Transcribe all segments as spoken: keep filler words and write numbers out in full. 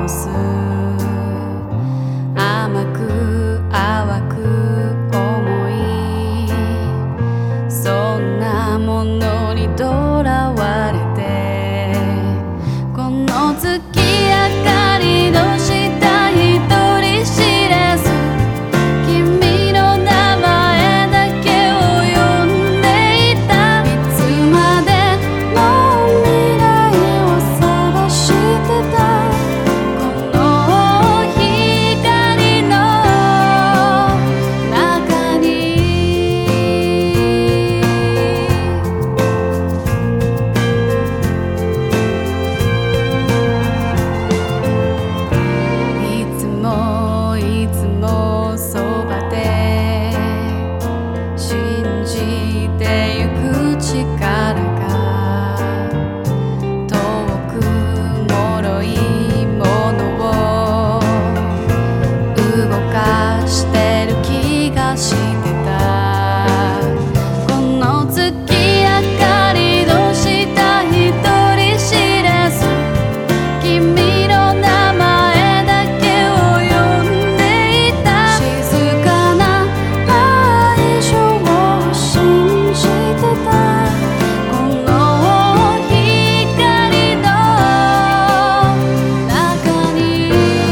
ロス甘く淡く重いそんなものにとらわれてこの月明かりの下一人知らず君の名前だけを呼んでいたいつまでも未来を探してたこの光の中にいつもいつもそばで信じてゆく力が遠く脆いものを動かしてる気がしてたこの月明かりの下一人知らず君の名前だけを呼んでいた静かな愛情を信じてたこの光の中に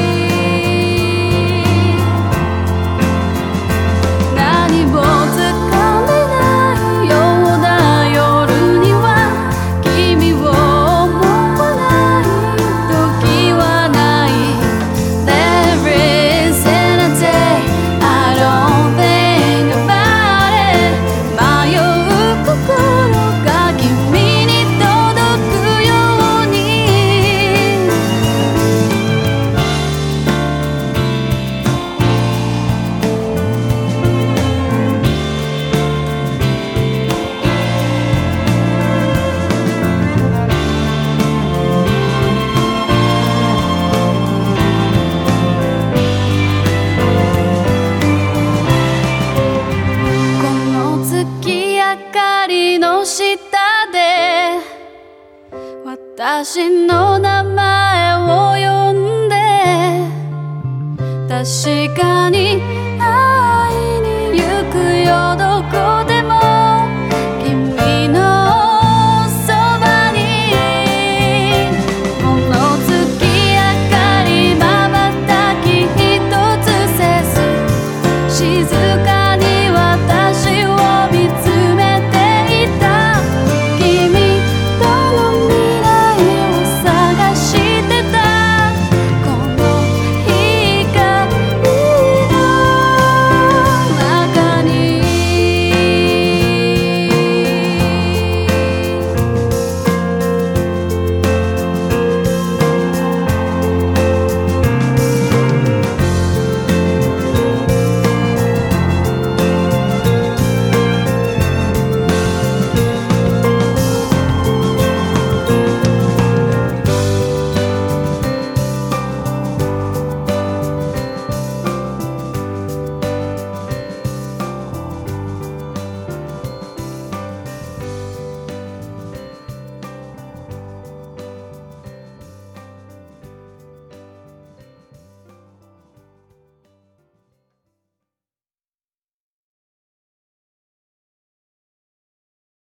何もつかめないような夜には君を思わない時はない There isn't a day I don't think about it 迷う心が君に届くようにこの月明かりの下で私の名前を呼んで確かに会いに行くよ